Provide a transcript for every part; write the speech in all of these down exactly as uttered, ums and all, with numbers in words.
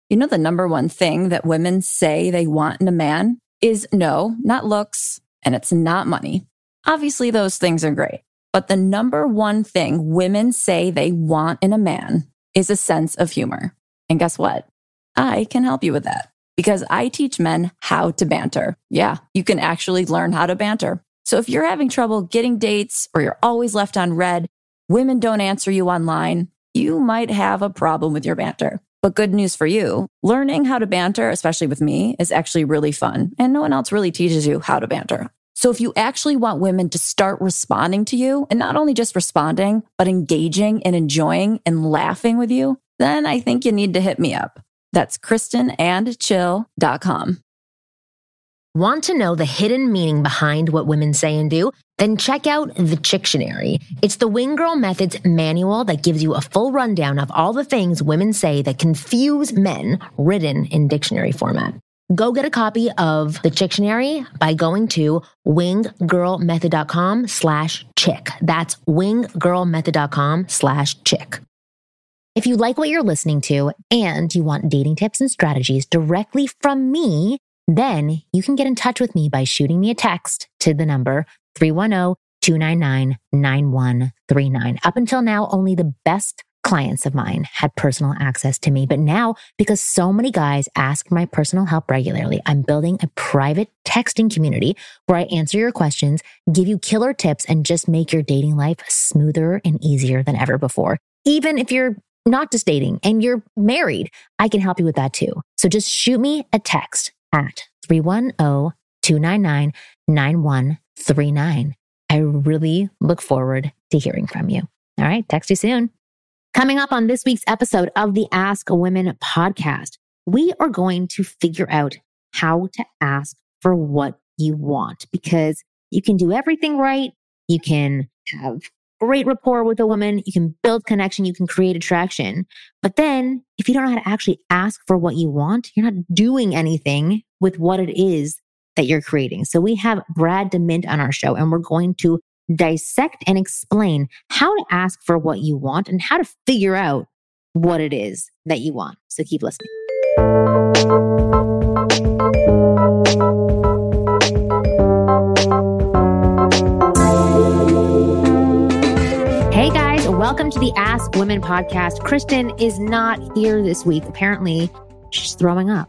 You know, the number one thing that women say they want in a man is no, not looks, and it's not money. Obviously, those things are great. But the number one thing women say they want in a man is a sense of humor. And guess what? I can help you with that because I teach men how to banter. Yeah, you can actually learn how to banter. So if you're having trouble getting dates or you're always left on red, women don't answer you online, you might have a problem with your banter. But good news for you, learning how to banter, especially with me, is actually really fun. And no one else really teaches you how to banter. So if you actually want women to start responding to you, and not only just responding, but engaging and enjoying and laughing with you, then I think you need to hit me up. That's kristen and chill dot com. Want to know the hidden meaning behind what women say and do? Then check out the Chictionary. It's the Wing Girl Methods manual that gives you a full rundown of all the things women say that confuse men, written in dictionary format. Go get a copy of the Chictionary by going to winggirlmethod.com slash chick. That's winggirlmethod.com slash chick. If you like what you're listening to and you want dating tips and strategies directly from me, then you can get in touch with me by shooting me a text to the number three one zero, two nine nine, nine one three nine. Up until now, only the best clients of mine had personal access to me. But now, because so many guys ask for my personal help regularly, I'm building a private texting community where I answer your questions, give you killer tips, and just make your dating life smoother and easier than ever before. Even if you're not just dating and you're married, I can help you with that too. So just shoot me a text at three one zero, two nine nine, nine one three nine. I really look forward to hearing from you. All right, text you soon. Coming up on this week's episode of the Ask Women podcast, we are going to figure out how to ask for what you want, because you can do everything right. You can have great rapport with a woman. You can build connection. You can create attraction. But then if you don't know how to actually ask for what you want, you're not doing anything with what it is that you're creating. So we have Brad DeMint on our show, and we're going to dissect and explain how to ask for what you want and how to figure out what it is that you want. So keep listening. Hey guys, welcome to the Ask Women podcast. Kristen is not here this week. Apparently, she's throwing up.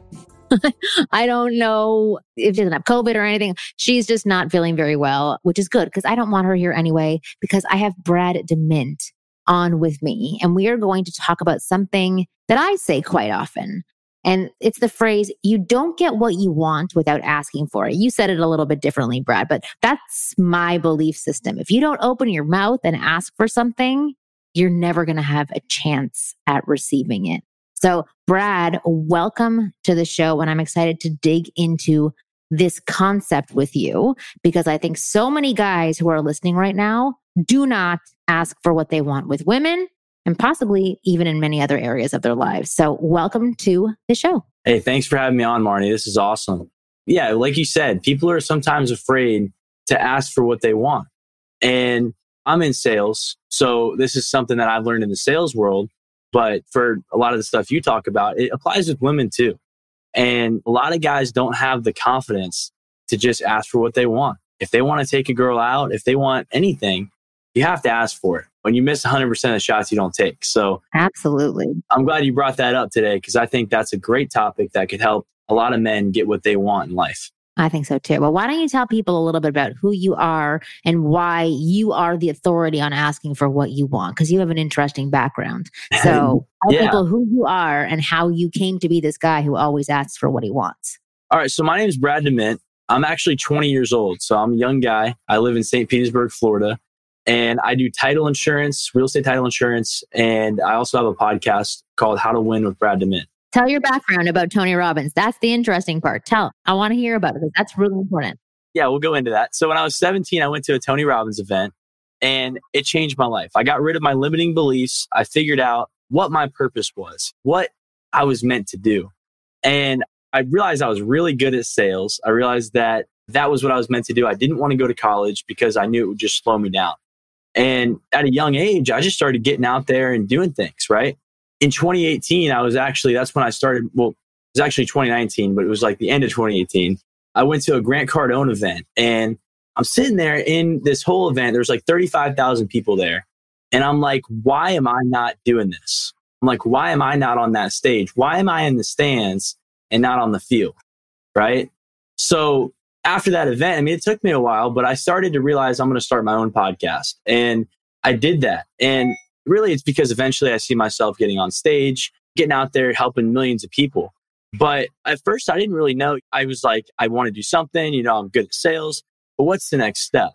I don't know if she doesn't have COVID or anything. She's just not feeling very well, which is good because I don't want her here anyway, because I have Brad DeMint on with me, and we are going to talk about something that I say quite often. And it's the phrase, you don't get what you want without asking for it. You said it a little bit differently, Brad, but that's my belief system. If you don't open your mouth and ask for something, you're never going to have a chance at receiving it. So Brad, welcome to the show. And I'm excited to dig into this concept with you, because I think so many guys who are listening right now do not ask for what they want with women, and possibly even in many other areas of their lives. So welcome to the show. Hey, thanks for having me on, Marnie. This is awesome. Yeah, like you said, people are sometimes afraid to ask for what they want. And I'm in sales, so this is something that I've learned in the sales world. But for a lot of the stuff you talk about, it applies with women too. And a lot of guys don't have the confidence to just ask for what they want. If they want to take a girl out, if they want anything, you have to ask for it. When you miss one hundred percent of the shots, you don't take. So absolutely. I'm glad you brought that up today, because I think that's a great topic that could help a lot of men get what they want in life. I think so too. Well, why don't you tell people a little bit about who you are and why you are the authority on asking for what you want? Because you have an interesting background. So tell yeah. people who you are and how you came to be this guy who always asks for what he wants. All right. So my name is Brad DeMint. I'm actually twenty years old. So I'm a young guy. I live in Saint Petersburg, Florida. And I do title insurance, real estate title insurance. And I also have a podcast called How to Win with Brad DeMint. Tell your background about Tony Robbins. That's the interesting part. Tell. I want to hear about it because that's really important. Yeah, we'll go into that. So when I was seventeen, I went to a Tony Robbins event and it changed my life. I got rid of my limiting beliefs. I figured out what my purpose was, what I was meant to do. And I realized I was really good at sales. I realized that that was what I was meant to do. I didn't want to go to college because I knew it would just slow me down. And at a young age, I just started getting out there and doing things, right? in twenty eighteen, I was actually, that's when I started. Well, it was actually twenty nineteen, but it was like the end of twenty eighteen. I went to a Grant Cardone event, and I'm sitting there in this whole event. There's like thirty-five thousand people there. And I'm like, why am I not doing this? I'm like, why am I not on that stage? Why am I in the stands and not on the field? Right. So after that event, I mean, it took me a while, but I started to realize I'm going to start my own podcast. And I did that. And really, it's because eventually I see myself getting on stage, getting out there, helping millions of people. But at first, I didn't really know. I was like, I want to do something, you know, I'm good at sales, but what's the next step?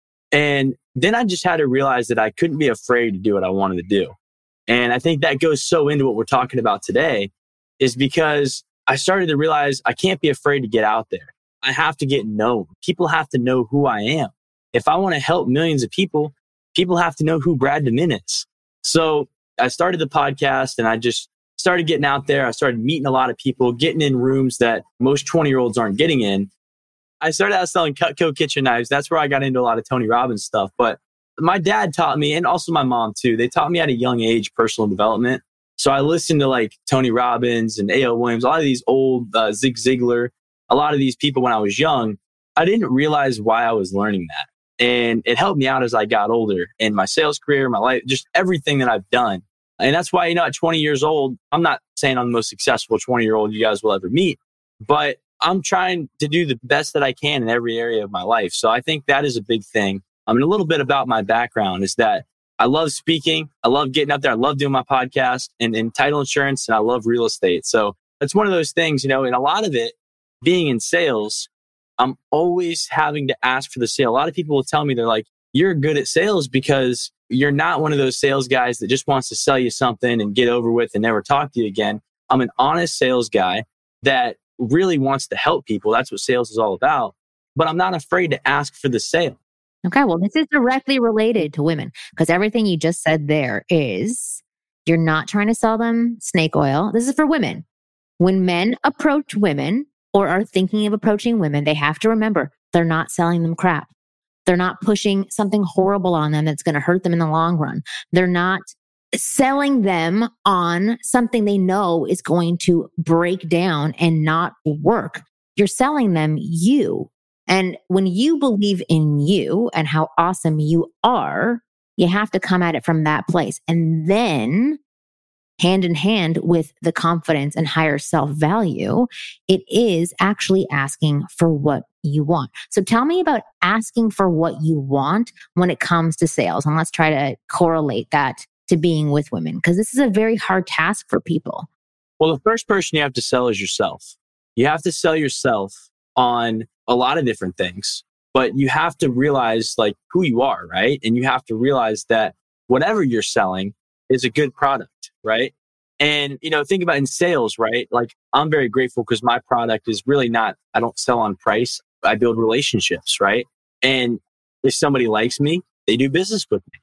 And then I just had to realize that I couldn't be afraid to do what I wanted to do. And I think that goes so into what we're talking about today, is because I started to realize I can't be afraid to get out there. I have to get known. People have to know who I am. If I want to help millions of people, people have to know who Brad DeMint is. So I started the podcast, and I just started getting out there. I started meeting a lot of people, getting in rooms that most twenty year olds aren't getting in. I started out selling Cutco kitchen knives. That's where I got into a lot of Tony Robbins stuff. But my dad taught me, and also my mom too, they taught me at a young age personal development. So I listened to like Tony Robbins and A L Williams, a lot of these old uh, Zig Ziglar, a lot of these people when I was young. I didn't realize why I was learning that. And it helped me out as I got older in my sales career, my life, just everything that I've done. And that's why, you know, at twenty years old, I'm not saying I'm the most successful twenty year old you guys will ever meet, but I'm trying to do the best that I can in every area of my life. So I think that is a big thing. I mean, a little bit about my background is that I love speaking. I love getting up there. I love doing my podcast and, and title insurance, and I love real estate. So it's one of those things, you know, and a lot of it being in sales, I'm always having to ask for the sale. A lot of people will tell me, they're like, you're good at sales because you're not one of those sales guys that just wants to sell you something and get over with and never talk to you again. I'm an honest sales guy that really wants to help people. That's what sales is all about. But I'm not afraid to ask for the sale. Okay, well, this is directly related to women, because everything you just said there is you're not trying to sell them snake oil. This is for women. When men approach women or are thinking of approaching women, they have to remember they're not selling them crap. They're not pushing something horrible on them that's going to hurt them in the long run. They're not selling them on something they know is going to break down and not work. You're selling them you. And when you believe in you and how awesome you are, you have to come at it from that place. And then hand in hand with the confidence and higher self-value, it is actually asking for what you want. So tell me about asking for what you want when it comes to sales. And let's try to correlate that to being with women, because this is a very hard task for people. Well, the first person you have to sell is yourself. You have to sell yourself on a lot of different things, but you have to realize like who you are, right? And you have to realize that whatever you're selling is a good product, right? And, you know, think about in sales, right? Like I'm very grateful because my product is really not, I don't sell on price. I build relationships, right? And if somebody likes me, they do business with me.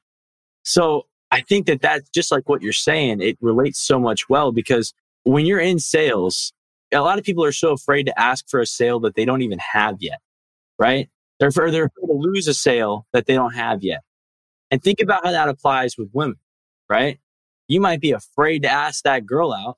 So I think that that's just like what you're saying. It relates so much well because when you're in sales, a lot of people are so afraid to ask for a sale that they don't even have yet, right? They're afraid, they're afraid to lose a sale that they don't have yet. And think about how that applies with women, right? You might be afraid to ask that girl out,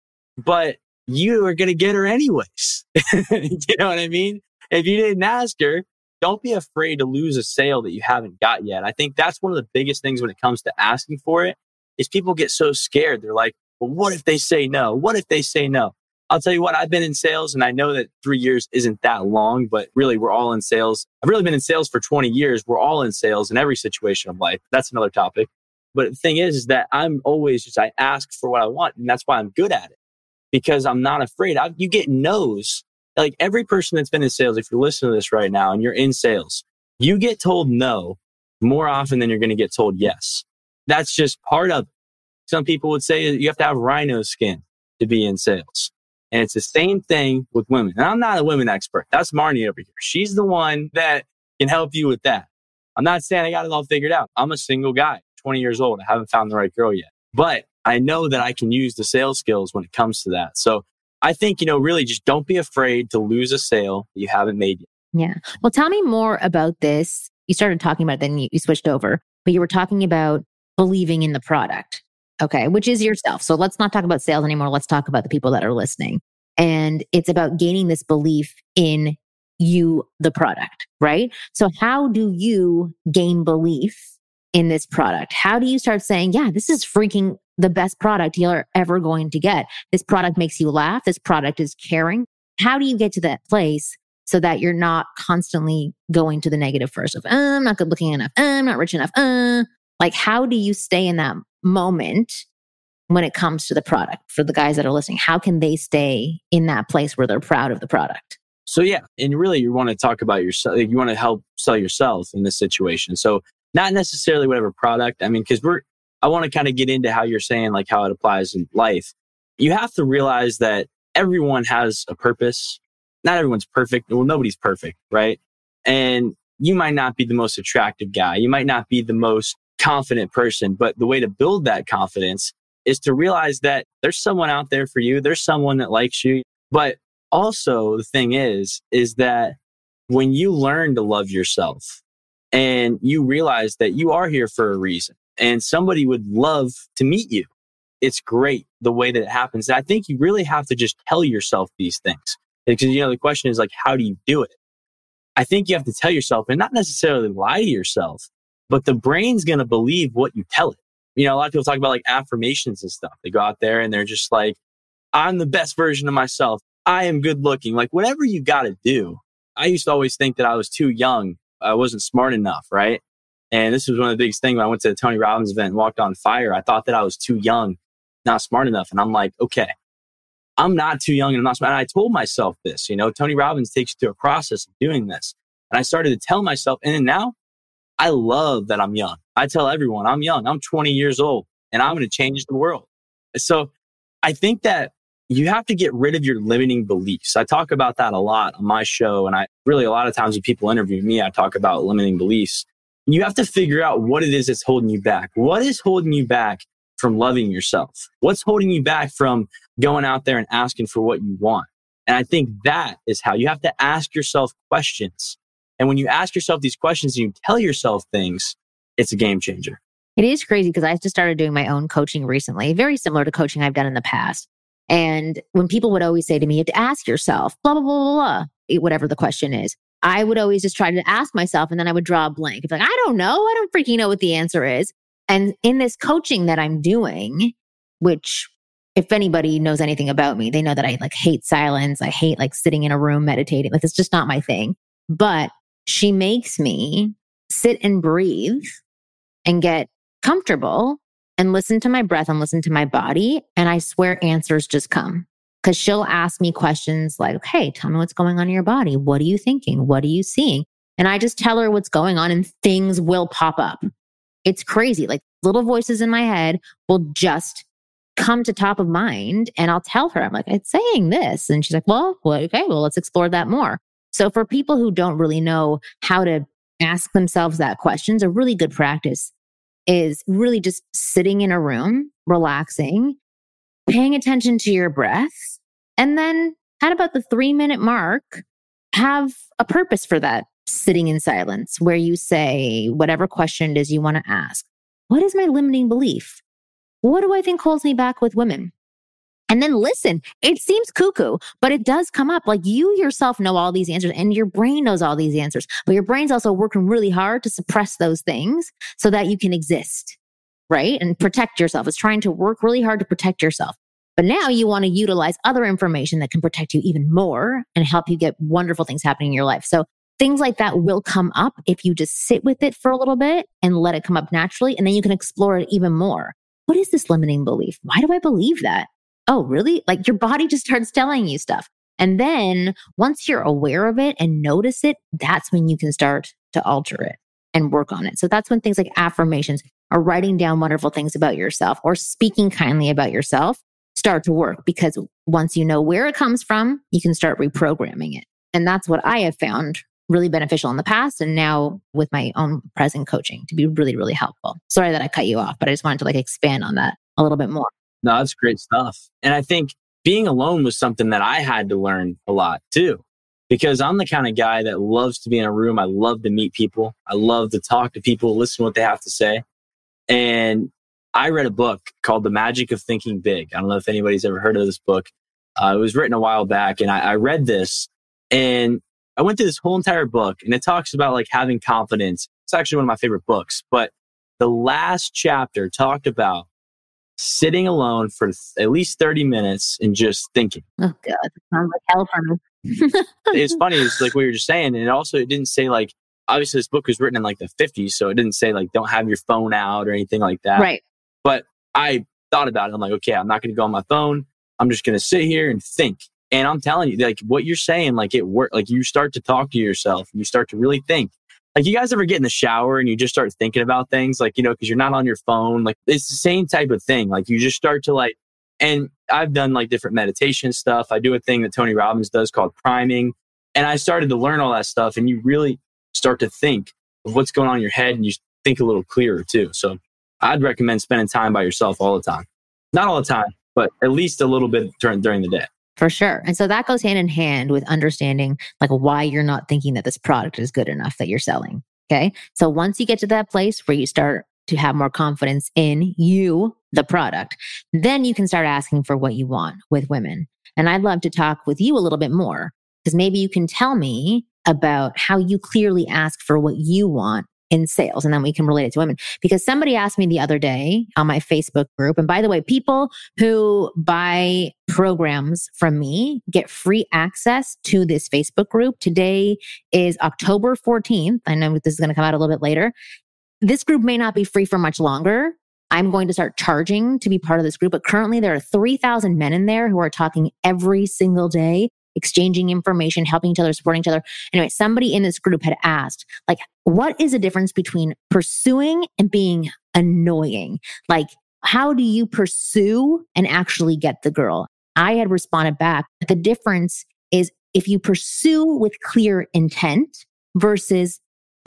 but you are going to get her anyways. You know what I mean? If you didn't ask her, don't be afraid to lose a sale that you haven't got yet. I think that's one of the biggest things when it comes to asking for it is people get so scared. They're like, well, what if they say no? What if they say no? I'll tell you what, I've been in sales and I know that three years isn't that long, but really we're all in sales. I've really been in sales for twenty years. We're all in sales in every situation of life. That's another topic. But the thing is, is that I'm always just, I ask for what I want. And that's why I'm good at it because I'm not afraid. I, you get no's. Like every person that's been in sales, if you're listening to this right now and you're in sales, you get told no more often than you're going to get told yes. That's just part of it. Some people would say you have to have rhino skin to be in sales. And it's the same thing with women. And I'm not a women expert. That's Marnie over here. She's the one that can help you with that. I'm not saying I got it all figured out. I'm a single guy, twenty years old. I haven't found the right girl yet. But I know that I can use the sales skills when it comes to that. So I think, you know, really just don't be afraid to lose a sale that you haven't made yet. Yeah. Well, tell me more about this. You started talking about it, then you, you switched over, but you were talking about believing in the product. Okay. Which is yourself. So let's not talk about sales anymore. Let's talk about the people that are listening. And it's about gaining this belief in you, the product, right? So how do you gain belief in this product? How do you start saying, yeah, this is freaking the best product you're ever going to get. This product makes you laugh. This product is caring. How do you get to that place so that you're not constantly going to the negative first of, uh, I'm not good looking enough. Uh, I'm not rich enough. Uh, like, how do you stay in that moment when it comes to the product for the guys that are listening? How can they stay in that place where they're proud of the product? So yeah, and really you want to talk about yourself. You want to help sell yourself in this situation. So not necessarily whatever product. I mean, because we're, I want to kind of get into how you're saying like how it applies in life. You have to realize that everyone has a purpose. Not everyone's perfect. Well, nobody's perfect, right? And you might not be the most attractive guy. You might not be the most confident person, but the way to build that confidence is to realize that there's someone out there for you. There's someone that likes you. But also the thing is, is that when you learn to love yourself and you realize that you are here for a reason and somebody would love to meet you, it's great the way that it happens. And I think you really have to just tell yourself these things because, you know, the question is like, how do you do it? I think you have to tell yourself and not necessarily lie to yourself, but the brain's going to believe what you tell it. You know, a lot of people talk about like affirmations and stuff. They go out there and they're just like, I'm the best version of myself. I am good looking. Like whatever you got to do. I used to always think that I was too young. I wasn't smart enough, right? And this was one of the biggest things when I went to the Tony Robbins event and walked on fire. I thought that I was too young, not smart enough. And I'm like, okay, I'm not too young and I'm not smart. And I told myself this, you know, Tony Robbins takes you through a process of doing this. And I started to tell myself, and now I love that I'm young. I tell everyone I'm young. I'm twenty years old and I'm going to change the world. So I think that you have to get rid of your limiting beliefs. I talk about that a lot on my show. And I really, a lot of times when people interview me, I talk about limiting beliefs. You have to figure out what it is that's holding you back. What is holding you back from loving yourself? What's holding you back from going out there and asking for what you want? And I think that is how you have to ask yourself questions. And when you ask yourself these questions and you tell yourself things, it's a game changer. It is crazy because I just started doing my own coaching recently, very similar to coaching I've done in the past. And when people would always say to me, you have to ask yourself, blah, blah, blah, blah, blah, whatever the question is, I would always just try to ask myself and then I would draw a blank. It's like, I don't know. I don't freaking know what the answer is. And in this coaching that I'm doing, which if anybody knows anything about me, they know that I like hate silence. I hate like sitting in a room meditating. Like it's just not my thing. But she makes me sit and breathe and get comfortable and listen to my breath and listen to my body. And I swear answers just come because she'll ask me questions like, hey, tell me what's going on in your body. What are you thinking? What are you seeing? And I just tell her what's going on and things will pop up. It's crazy. Like little voices in my head will just come to top of mind. And I'll tell her, I'm like, it's saying this. And she's like, well, well, okay, well, let's explore that more. So for people who don't really know how to ask themselves that questions, a really good practice is really just sitting in a room, relaxing, paying attention to your breath. And then at about the three minute mark, have a purpose for that sitting in silence where you say whatever question it is you want to ask. What is my limiting belief? What do I think holds me back with women? And then listen, it seems cuckoo, but it does come up. Like you yourself know all these answers and your brain knows all these answers, but your brain's also working really hard to suppress those things so that you can exist, right? And protect yourself. It's trying to work really hard to protect yourself. But now you want to utilize other information that can protect you even more and help you get wonderful things happening in your life. So things like that will come up if you just sit with it for a little bit and let it come up naturally. And then you can explore it even more. What is this limiting belief? Why do I believe that? Oh, really? Like your body just starts telling you stuff. And then once you're aware of it and notice it, that's when you can start to alter it and work on it. So that's when things like affirmations or writing down wonderful things about yourself or speaking kindly about yourself start to work because once you know where it comes from, you can start reprogramming it. And that's what I have found really beneficial in the past. And now with my own present coaching to be really, really helpful. Sorry that I cut you off, but I just wanted to like expand on that a little bit more. No, that's great stuff. And I think being alone was something that I had to learn a lot too, because I'm the kind of guy that loves to be in a room. I love to meet people. I love to talk to people, listen to what they have to say. And I read a book called The Magic of Thinking Big. I don't know if anybody's ever heard of this book. Uh, it was written a while back, and I, I read this, and I went through this whole entire book, and it talks about like having confidence. It's actually one of my favorite books, but the last chapter talked about sitting alone for th- at least thirty minutes and just thinking. Oh God, that sounds like hell for me. It's funny, it's like what you're just saying, and it also it didn't say like, obviously this book was written in like the fifties, so it didn't say like don't have your phone out or anything like that. Right. But I thought about it. I'm like, okay, I'm not going to go on my phone. I'm just going to sit here and think. And I'm telling you, like what you're saying, like it worked. Like you start to talk to yourself and you start to really think. Like you guys ever get in the shower and you just start thinking about things, like, you know, because you're not on your phone. Like it's the same type of thing. Like you just start to like, and I've done like different meditation stuff. I do a thing that Tony Robbins does called priming. And I started to learn all that stuff. And you really start to think of what's going on in your head and you think a little clearer too. So I'd recommend spending time by yourself all the time. Not all the time, but at least a little bit during, during the day. For sure. And so that goes hand in hand with understanding like why you're not thinking that this product is good enough that you're selling. Okay. So once you get to that place where you start to have more confidence in you, the product, then you can start asking for what you want with women. And I'd love to talk with you a little bit more because maybe you can tell me about how you clearly ask for what you want in sales. And then we can relate it to women. Because somebody asked me the other day on my Facebook group, and by the way, people who buy programs from me get free access to this Facebook group. Today is October fourteenth. I know this is going to come out a little bit later. This group may not be free for much longer. I'm going to start charging to be part of this group, but currently there are three thousand men in there who are talking every single day, exchanging information, helping each other, supporting each other. Anyway, somebody in this group had asked, like, what is the difference between pursuing and being annoying? Like, how do you pursue and actually get the girl? I had responded back, the difference is if you pursue with clear intent versus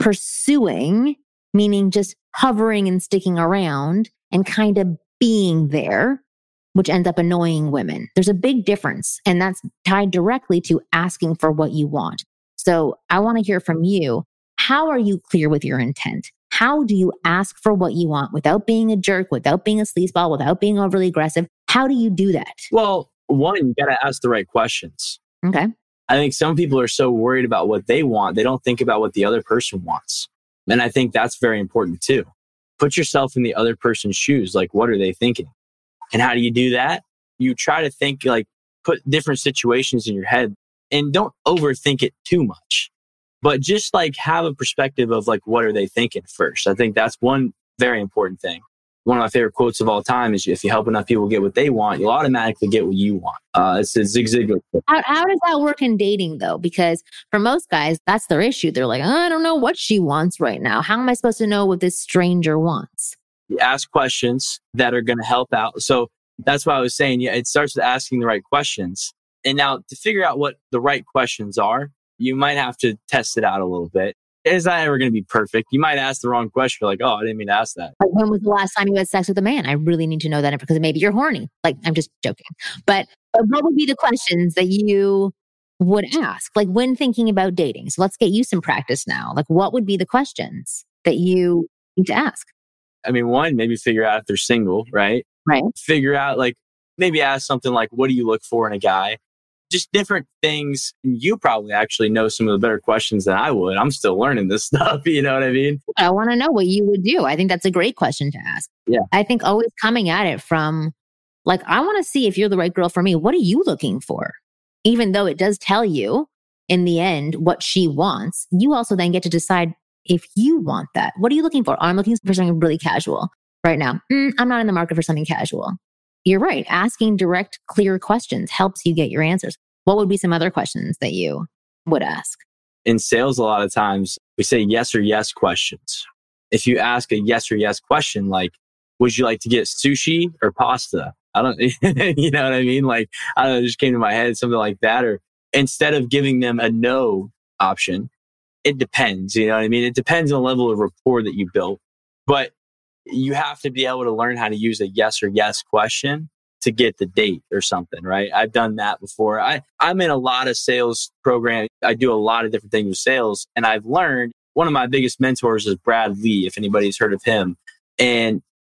pursuing, meaning just hovering and sticking around and kind of being there, which ends up annoying women. There's a big difference, and that's tied directly to asking for what you want. So I want to hear from you. How are you clear with your intent? How do you ask for what you want without being a jerk, without being a sleazeball, without being overly aggressive? How do you do that? Well, one, you got to ask the right questions. Okay. I think some people are so worried about what they want, they don't think about what the other person wants. And I think that's very important too. Put yourself in the other person's shoes. Like, what are they thinking? And how do you do that? You try to think, like, put different situations in your head and don't overthink it too much, but just like have a perspective of like, what are they thinking first? I think that's one very important thing. One of my favorite quotes of all time is if you help enough people get what they want, you'll automatically get what you want. Uh, it's a Zig Ziglar quote. How, how does that work in dating though? Because for most guys, that's their issue. They're like, oh, I don't know what she wants right now. How am I supposed to know what this stranger wants? You ask questions that are going to help out. So that's why I was saying, yeah, it starts with asking the right questions. And now to figure out what the right questions are, you might have to test it out a little bit. It's not ever going to be perfect. You might ask the wrong question. You're like, oh, I didn't mean to ask that. Like, when was the last time you had sex with a man? I really need to know that because maybe you're horny. Like, I'm just joking. But, but what would be the questions that you would ask? Like when thinking about dating. So let's get you some practice now. Like what would be the questions that you need to ask? I mean, one, maybe figure out if they're single, right? Right. Figure out, like, maybe ask something like, what do you look for in a guy? Just different things. You probably actually know some of the better questions than I would. I'm still learning this stuff. You know what I mean? I want to know what you would do. I think that's a great question to ask. Yeah. I think always coming at it from like, I want to see if you're the right girl for me. What are you looking for? Even though it does tell you in the end what she wants, you also then get to decide if you want that. What are you looking for? Oh, I'm looking for something really casual right now. Mm, I'm not in the market for something casual. You're right. Asking direct, clear questions helps you get your answers. What would be some other questions that you would ask? In sales, a lot of times we say yes or yes questions. If you ask a yes or yes question, like, would you like to get sushi or pasta? I don't, you know what I mean? Like, I don't know, it just came to my head, something like that. Or instead of giving them a no option, it depends. You know what I mean? It depends on the level of rapport that you built. But you have to be able to learn how to use a yes or yes question to get the date or something, right? I've done that before. I, I'm in a lot of sales programs. I do a lot of different things with sales. And I've learned, one of my biggest mentors is Brad Lee, if anybody's heard of him. And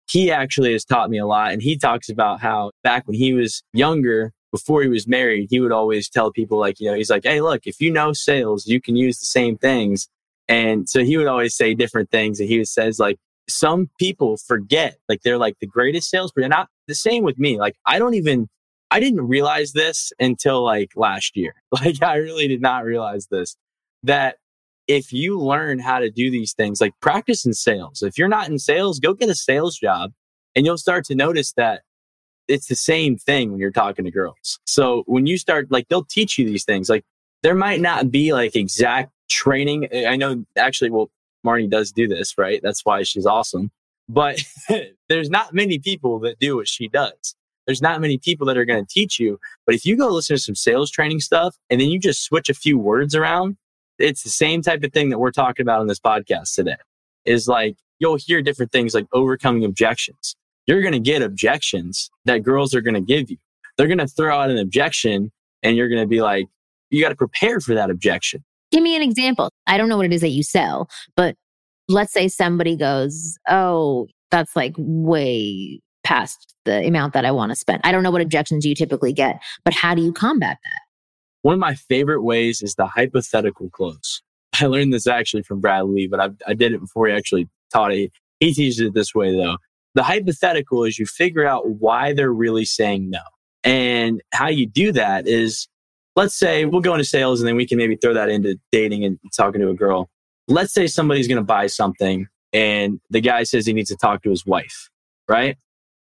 he actually has taught me a lot. And he talks about how back when he was younger, before he was married, he would always tell people like, you know, he's like, hey, look, if you know sales, you can use the same things. And so he would always say different things. And he says like, some people forget, like they're like the greatest salesperson. Not the same with me. Like I don't even, I didn't realize this until like last year. Like I really did not realize this, that if you learn how to do these things, like practice in sales, if you're not in sales, go get a sales job and you'll start to notice that it's the same thing when you're talking to girls. So when you start, like they'll teach you these things, like there might not be like exact training. I know actually, well, Marnie does do this, right? That's why she's awesome. But there's not many people that do what she does. There's not many people that are going to teach you. But if you go listen to some sales training stuff and then you just switch a few words around, it's the same type of thing that we're talking about on this podcast today. Is like, you'll hear different things like overcoming objections. You're going to get objections that girls are going to give you. They're going to throw out an objection and you're going to be like, you got to prepare for that objection. Give me an example. I don't know what it is that you sell, but let's say somebody goes, oh, that's like way past the amount that I want to spend. I don't know what objections you typically get, but how do you combat that? One of my favorite ways is the hypothetical close. I learned this actually from Brad Lee, but I, I did it before he actually taught it. He teaches it this way though. The hypothetical is you figure out why they're really saying no. And how you do that is, let's say we'll go into sales and then we can maybe throw that into dating and talking to a girl. Let's say somebody's going to buy something and the guy says he needs to talk to his wife, right?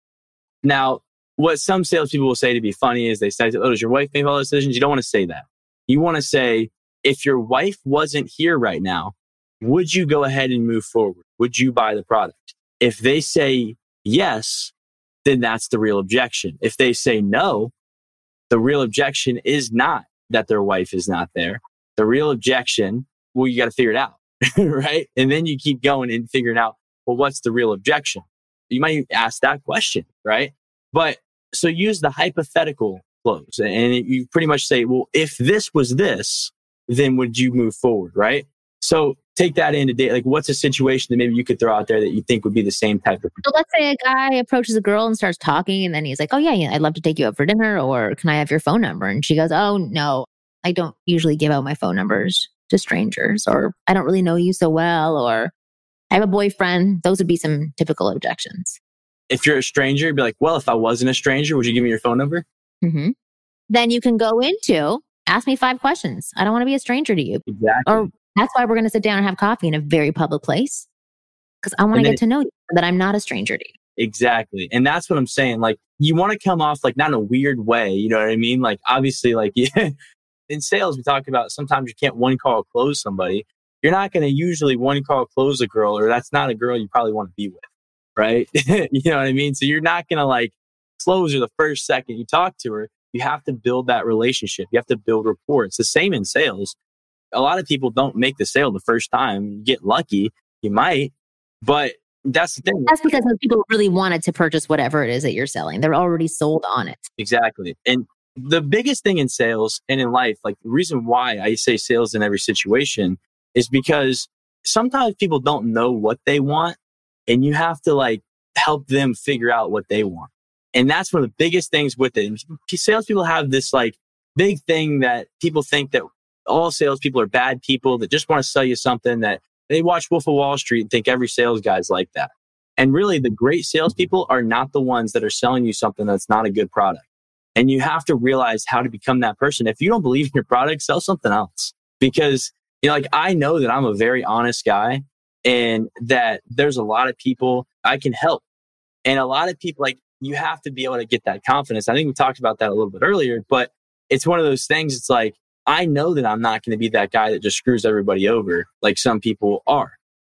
Now, what some salespeople will say to be funny is they say, oh, does your wife make all the decisions? You don't want to say that. You want to say, if your wife wasn't here right now, would you go ahead and move forward? Would you buy the product? If they say yes, then that's the real objection. If they say no, the real objection is not that their wife is not there. The real objection, well, you got to figure it out, right? And then you keep going and figuring out, well, what's the real objection? You might ask that question, right? But so use the hypothetical close and you pretty much say, well, if this was this, then would you move forward, right? So take that into date. Like what's a situation that maybe you could throw out there that you think would be the same type of... So let's say a guy approaches a girl and starts talking and then he's like, oh yeah, yeah, I'd love to take you out for dinner, or can I have your phone number? And she goes, oh no, I don't usually give out my phone numbers to strangers, or I don't really know you so well, or I have a boyfriend. Those would be some typical objections. If you're a stranger, you'd be like, well, if I wasn't a stranger, would you give me your phone number? Mm-hmm. Then you can go into, ask me five questions. I don't want to be a stranger to you. Exactly. Or that's why we're going to sit down and have coffee in a very public place, because I want to get to know you, that I'm not a stranger to you. Exactly. And that's what I'm saying. Like, you want to come off like not in a weird way. You know what I mean? Like, obviously, like yeah, in sales, we talk about sometimes you can't one call close somebody. You're not going to usually one call close a girl, or that's not a girl you probably want to be with. Right? You know what I mean? So you're not going to like close her the first second you talk to her. You have to build that relationship. You have to build rapport. It's the same in sales. A lot of people don't make the sale the first time. You get lucky, you might, but that's the thing. That's because those people really wanted to purchase whatever it is that you're selling. They're already sold on it. Exactly. And the biggest thing in sales and in life, like the reason why I say sales in every situation is because sometimes people don't know what they want, and you have to like help them figure out what they want. And that's one of the biggest things with it. And salespeople have this like big thing that people think that all salespeople are bad people that just want to sell you something, that they watch Wolf of Wall Street and think every sales guy's like that. And really the great salespeople are not the ones that are selling you something that's not a good product. And you have to realize how to become that person. If you don't believe in your product, sell something else. Because, you know, like I know that I'm a very honest guy, and that there's a lot of people I can help. And a lot of people, like, you have to be able to get that confidence. I think we talked about that a little bit earlier, but it's one of those things. It's like, I know that I'm not going to be that guy that just screws everybody over like some people are.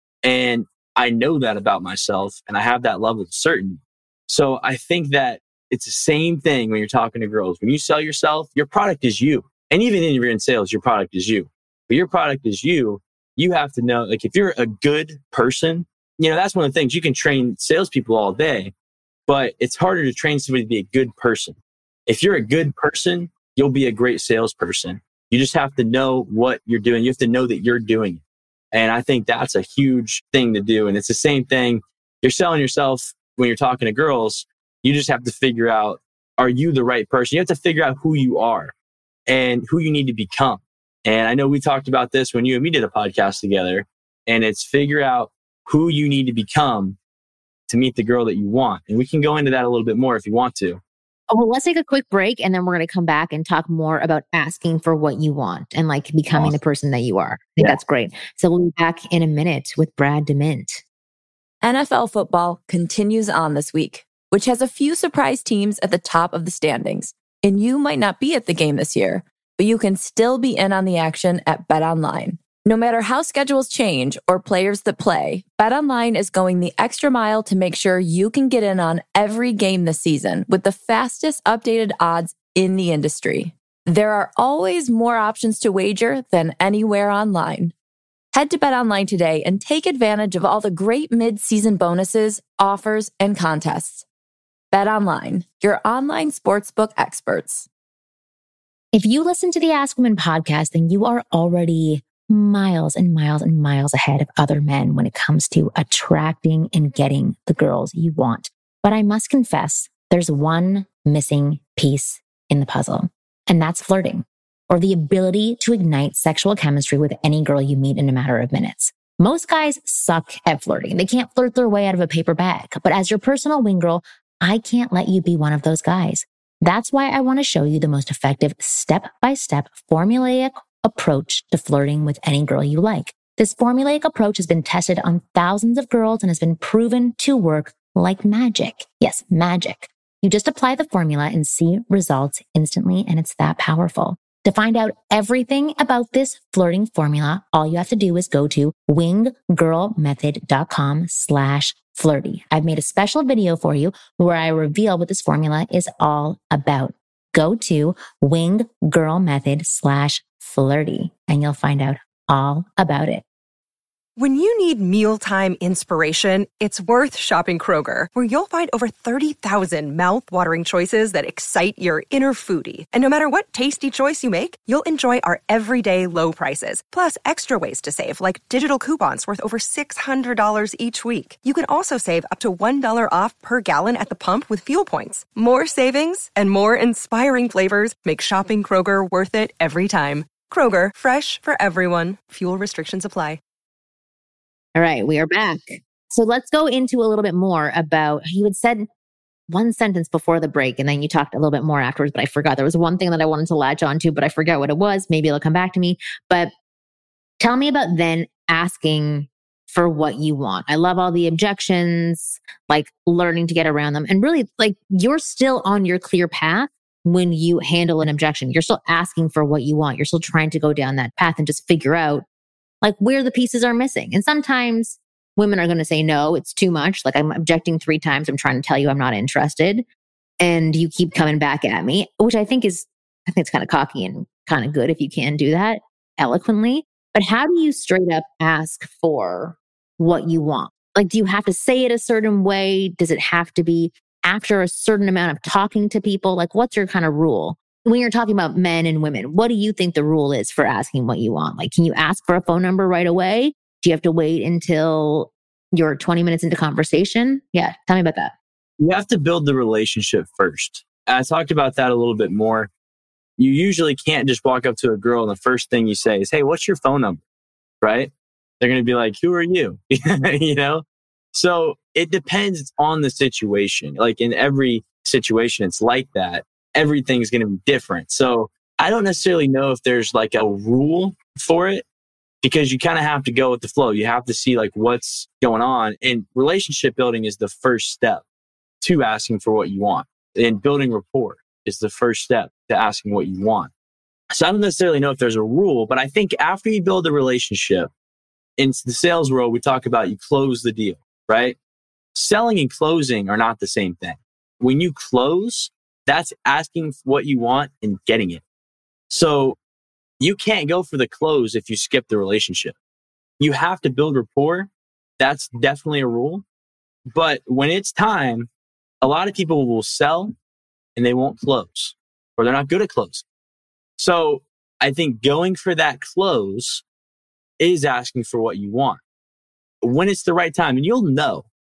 And I know that about myself, and I have that level of certainty. So I think that it's the same thing when you're talking to girls. When you sell yourself, your product is you. And even if you're in sales, your product is you. But your product is you. You have to know, like, if you're a good person, you know, that's one of the things. You can train salespeople all day, but it's harder to train somebody to be a good person. If you're a good person, you'll be a great salesperson. You just have to know what you're doing. You have to know that you're doing it. And I think that's a huge thing to do. And it's the same thing. You're selling yourself when you're talking to girls, you just have to figure out, are you the right person? You have to figure out who you are and who you need to become. And I know we talked about this when you and me did a podcast together, and it's figure out who you need to become to meet the girl that you want. And we can go into that a little bit more if you want to. Oh, well, let's take a quick break and then we're going to come back and talk more about asking for what you want and like becoming awesome. The person that you are. I think yeah. that's great. So we'll be back in a minute with Brad DeMint. N F L football continues on this week, which has a few surprise teams at the top of the standings. And you might not be at the game this year, but you can still be in on the action at BetOnline. No matter how schedules change or players that play, BetOnline is going the extra mile to make sure you can get in on every game this season with the fastest updated odds in the industry. There are always more options to wager than anywhere online. Head to BetOnline today and take advantage of all the great mid-season bonuses, offers, and contests. BetOnline, your online sportsbook experts. If you listen to the Ask Women podcast, then you are already miles and miles and miles ahead of other men when it comes to attracting and getting the girls you want. But I must confess, there's one missing piece in the puzzle, and that's flirting, or the ability to ignite sexual chemistry with any girl you meet in a matter of minutes. Most guys suck at flirting. They can't flirt their way out of a paper bag. But as your personal wing girl, I can't let you be one of those guys. That's why I want to show you the most effective step-by-step formulaic approach to flirting with any girl you like. This formulaic approach has been tested on thousands of girls and has been proven to work like magic. Yes, magic. You just apply the formula and see results instantly, and it's that powerful. To find out everything about this flirting formula, all you have to do is go to winggirlmethod.com slash flirty. I've made a special video for you where I reveal what this formula is all about. Go to winggirlmethod slash flirty and you'll find out all about it. When you need mealtime inspiration, it's worth shopping Kroger, where you'll find over thirty thousand mouth-watering choices that excite your inner foodie. And no matter what tasty choice you make, you'll enjoy our everyday low prices, plus extra ways to save, like digital coupons worth over six hundred dollars each week. You can also save up to one dollar off per gallon at the pump with fuel points. More savings and more inspiring flavors make shopping Kroger worth it every time. Kroger, fresh for everyone. Fuel restrictions apply. All right, we are back. So let's go into a little bit more about, you had said one sentence before the break and then you talked a little bit more afterwards, but I forgot. There was one thing that I wanted to latch onto, but I forgot what it was. Maybe it'll come back to me. But tell me about then asking for what you want. I love all the objections, like learning to get around them. And really, like, you're still on your clear path when you handle an objection. You're still asking for what you want. You're still trying to go down that path and just figure out like where the pieces are missing. And sometimes women are going to say, no, it's too much. Like, I'm objecting three times. I'm trying to tell you I'm not interested. And you keep coming back at me, which I think is, I think it's kind of cocky and kind of good if you can do that eloquently. But how do you straight up ask for what you want? Like, do you have to say it a certain way? Does it have to be after a certain amount of talking to people? Like, what's your kind of rule? When you're talking about men and women, what do you think the rule is for asking what you want? Like, can you ask for a phone number right away? Do you have to wait until you're twenty minutes into conversation? Yeah, tell me about that. You have to build the relationship first. I talked about that a little bit more. You usually can't just walk up to a girl and the first thing you say is, hey, what's your phone number? Right? They're going to be like, who are you? You know? So it depends on the situation. Like, in every situation, it's like that. Everything's going to be different. So I don't necessarily know if there's like a rule for it, because you kind of have to go with the flow. You have to see like what's going on. And relationship building is the first step to asking for what you want. And building rapport is the first step to asking what you want. So I don't necessarily know if there's a rule, but I think after you build a relationship, in the sales world, we talk about you close the deal, right? Selling and closing are not the same thing. When you close, that's asking what you want and getting it. So you can't go for the close if you skip the relationship. You have to build rapport. That's definitely a rule. But when it's time, a lot of people will sell and they won't close, or they're not good at closing. So I think going for that close is asking for what you want when it's the right time. And you'll know,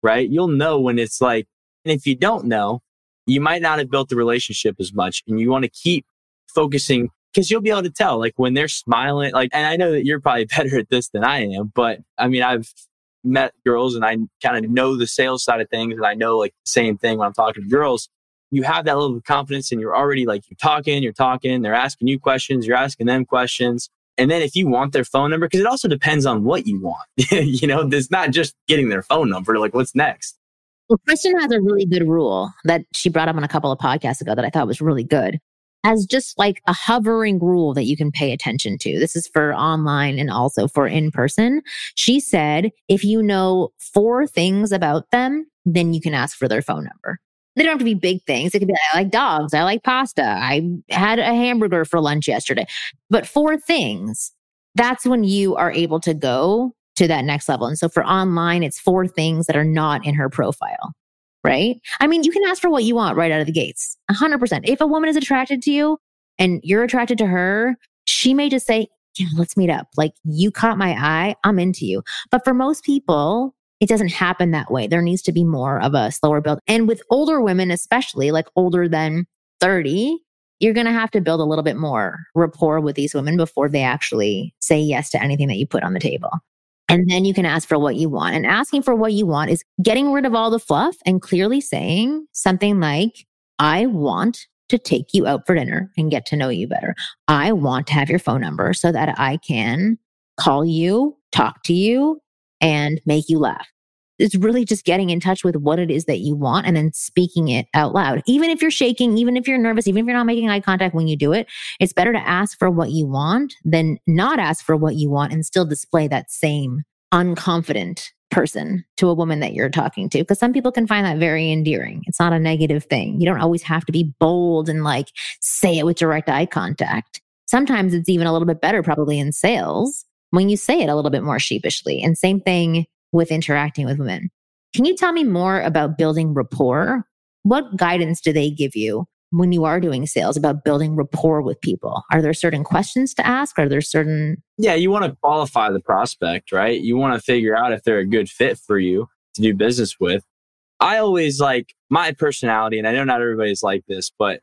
right? You'll know when it's like, and if you don't know, you might not have built the relationship as much, and you want to keep focusing because you'll be able to tell, like when they're smiling, like, and I know that you're probably better at this than I am, but I mean, I've met girls and I kind of know the sales side of things, and I know like the same thing when I'm talking to girls. You have that level of confidence and you're already like, you're talking, you're talking, they're asking you questions, you're asking them questions. And then if you want their phone number, because it also depends on what you want, you know, there's not just getting their phone number, like what's next? Well, Kristen has a really good rule that she brought up on a couple of podcasts ago that I thought was really good, as just like a hovering rule that you can pay attention to. This is for online and also for in person. She said, if you know four things about them, then you can ask for their phone number. They don't have to be big things. It could be, I like dogs. I like pasta. I had a hamburger for lunch yesterday. But four things, that's when you are able to go to that next level. And so for online, it's four things that are not in her profile, right? I mean, you can ask for what you want right out of the gates, one hundred percent. If a woman is attracted to you and you're attracted to her, she may just say, yeah, let's meet up. Like, you caught my eye, I'm into you. But for most people, it doesn't happen that way. There needs to be more of a slower build. And with older women, especially like older than thirty, you're going to have to build a little bit more rapport with these women before they actually say yes to anything that you put on the table. And then you can ask for what you want. And asking for what you want is getting rid of all the fluff and clearly saying something like, I want to take you out for dinner and get to know you better. I want to have your phone number so that I can call you, talk to you, and make you laugh. It's really just getting in touch with what it is that you want and then speaking it out loud. Even if you're shaking, even if you're nervous, even if you're not making eye contact when you do it, it's better to ask for what you want than not ask for what you want and still display that same unconfident person to a woman that you're talking to. Because some people can find that very endearing. It's not a negative thing. You don't always have to be bold and like say it with direct eye contact. Sometimes it's even a little bit better, probably in sales, when you say it a little bit more sheepishly. And same thing with interacting with women. Can you tell me more about building rapport? What guidance do they give you when you are doing sales about building rapport with people? Are there certain questions to ask? Are there certain... Yeah, you want to qualify the prospect, right? You want to figure out if they're a good fit for you to do business with. I always like my personality, and I know not everybody's like this, but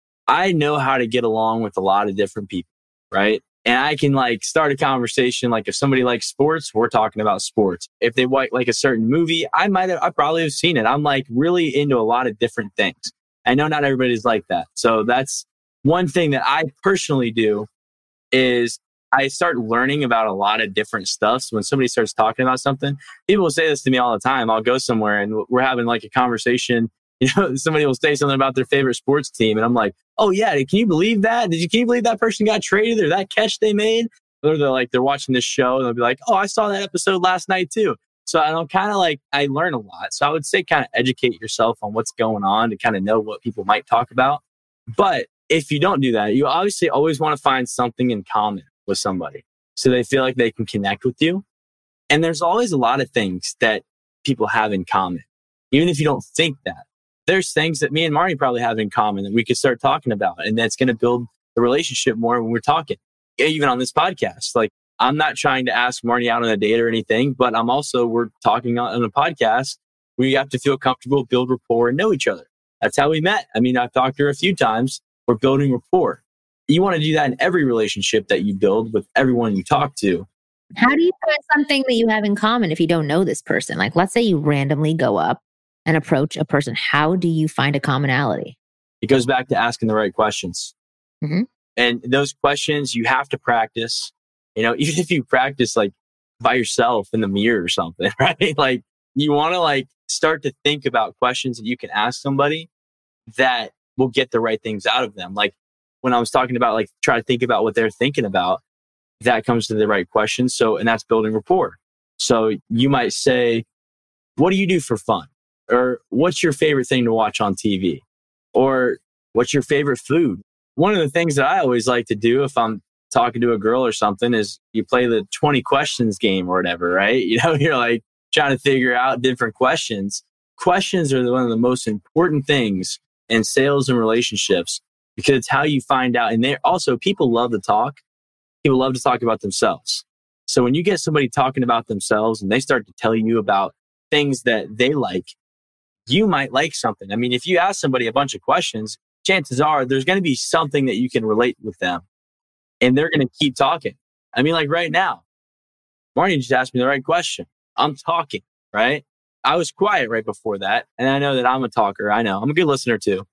I know how to get along with a lot of different people, right? And I can like start a conversation. Like if somebody likes sports, we're talking about sports. If they like like a certain movie, I might have, I probably have seen it. I'm like really into a lot of different things. I know not everybody's like that. So that's one thing that I personally do is I start learning about a lot of different stuff. So when somebody starts talking about something, people will say this to me all the time. I'll go somewhere and we're having like a conversation. You know, somebody will say something about their favorite sports team. And I'm like, oh yeah, can you believe that? Did you, can you believe that person got traded or that catch they made? Or they're like, they're watching this show and they'll be like, oh, I saw that episode last night too. So I don't kind of like, I learn a lot. So I would say kind of educate yourself on what's going on to kind of know what people might talk about. But if you don't do that, you obviously always want to find something in common with somebody so they feel like they can connect with you. And there's always a lot of things that people have in common, even if you don't think that. There's things that me and Marnie probably have in common that we could start talking about. And that's going to build the relationship more when we're talking, even on this podcast. Like, I'm not trying to ask Marnie out on a date or anything, but I'm also, we're talking on a podcast. We have to feel comfortable, build rapport, and know each other. That's how we met. I mean, I've talked to her a few times. We're building rapport. You want to do that in every relationship that you build with everyone you talk to. How do you find something that you have in common if you don't know this person? Like, let's say you randomly go up and approach a person. How do you find a commonality? It goes back to asking the right questions. Mm-hmm. And those questions you have to practice. You know, even if you practice like by yourself in the mirror or something, right? Like you want to like start to think about questions that you can ask somebody that will get the right things out of them. Like when I was talking about like try to think about what they're thinking about, that comes to the right questions. So, and that's building rapport. So you might say, what do you do for fun? Or what's your favorite thing to watch on T V? Or what's your favorite food? One of the things that I always like to do if I'm talking to a girl or something is you play the twenty questions game or whatever, right? You know, you're like trying to figure out different questions. Questions are one of the most important things in sales and relationships because it's how you find out. And they're also, people love to talk. People love to talk about themselves. So when you get somebody talking about themselves and they start to tell you about things that they like, you might like something. I mean, if you ask somebody a bunch of questions, chances are there's going to be something that you can relate with them, and they're going to keep talking. I mean, like right now, Marnie just asked me the right question. I'm talking, right? I was quiet right before that. And I know that I'm a talker. I know I'm a good listener too,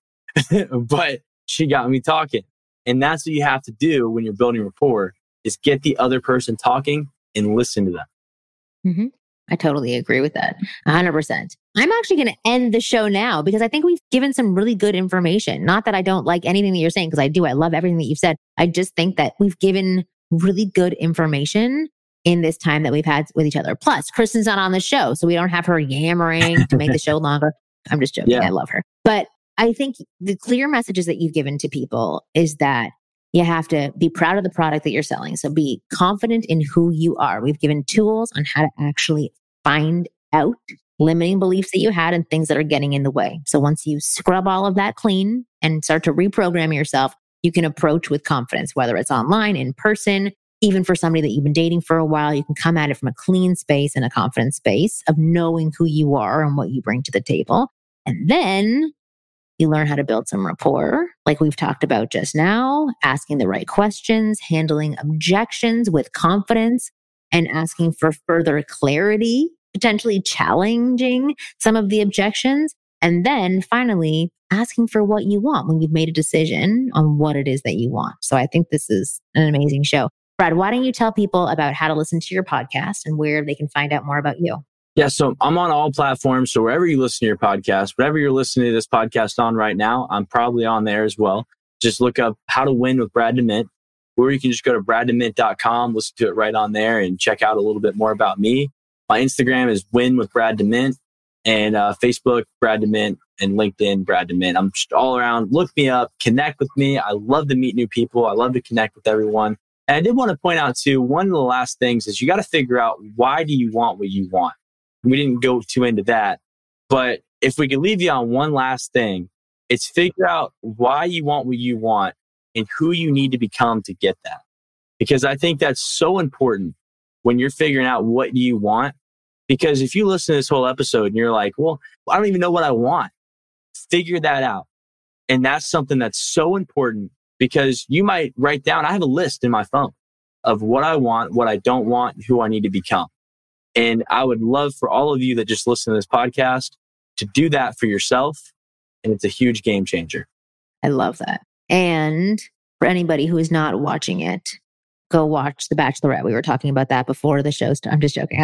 but she got me talking. And that's what you have to do when you're building rapport, is get the other person talking and listen to them. Mm-hmm. I totally agree with that. one hundred percent. I'm actually going to end the show now because I think we've given some really good information. Not that I don't like anything that you're saying, because I do. I love everything that you've said. I just think that we've given really good information in this time that we've had with each other. Plus, Kristen's not on the show, so we don't have her yammering to make the show longer. I'm just joking. Yeah. I love her. But I think the clear messages that you've given to people is that you have to be proud of the product that you're selling. So be confident in who you are. We've given tools on how to actually find out limiting beliefs that you had and things that are getting in the way. So once you scrub all of that clean and start to reprogram yourself, you can approach with confidence, whether it's online, in person, even for somebody that you've been dating for a while. You can come at it from a clean space and a confident space of knowing who you are and what you bring to the table. And then you learn how to build some rapport, like we've talked about just now, asking the right questions, handling objections with confidence, and asking for further clarity, potentially challenging some of the objections. And then finally, asking for what you want when you've made a decision on what it is that you want. So I think this is an amazing show. Brad, why don't you tell people about how to listen to your podcast and where they can find out more about you? Yeah, so I'm on all platforms. So wherever you listen to your podcast, whatever you're listening to this podcast on right now, I'm probably on there as well. Just look up How to Win with Brad DeMint, or you can just go to brad demint dot com, listen to it right on there, and check out a little bit more about me. My Instagram is Win with Brad DeMint, and uh, Facebook, Brad DeMint, and LinkedIn, Brad DeMint. I'm just all around. Look me up, connect with me. I love to meet new people. I love to connect with everyone. And I did want to point out too, one of the last things is you got to figure out, why do you want what you want? We didn't go too into that, but if we could leave you on one last thing, it's figure out why you want what you want and who you need to become to get that. Because I think that's so important when you're figuring out what you want. Because if you listen to this whole episode and you're like, well, I don't even know what I want, figure that out. And that's something that's so important, because you might write down, I have a list in my phone of what I want, what I don't want, who I need to become. And I would love for all of you that just listen to this podcast to do that for yourself. And it's a huge game changer. I love that. And for anybody who is not watching it, go watch The Bachelorette. We were talking about that before the show started. I'm just joking.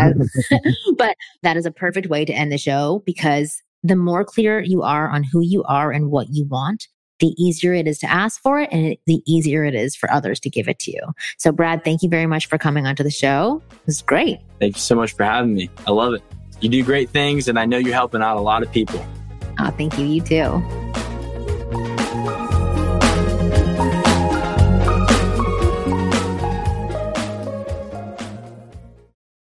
But that is a perfect way to end the show, because the more clear you are on who you are and what you want, the easier it is to ask for it, and the easier it is for others to give it to you. So Brad, thank you very much for coming onto the show. It was great. Thank you so much for having me. I love it. You do great things, and I know you're helping out a lot of people. Oh, thank you. You too.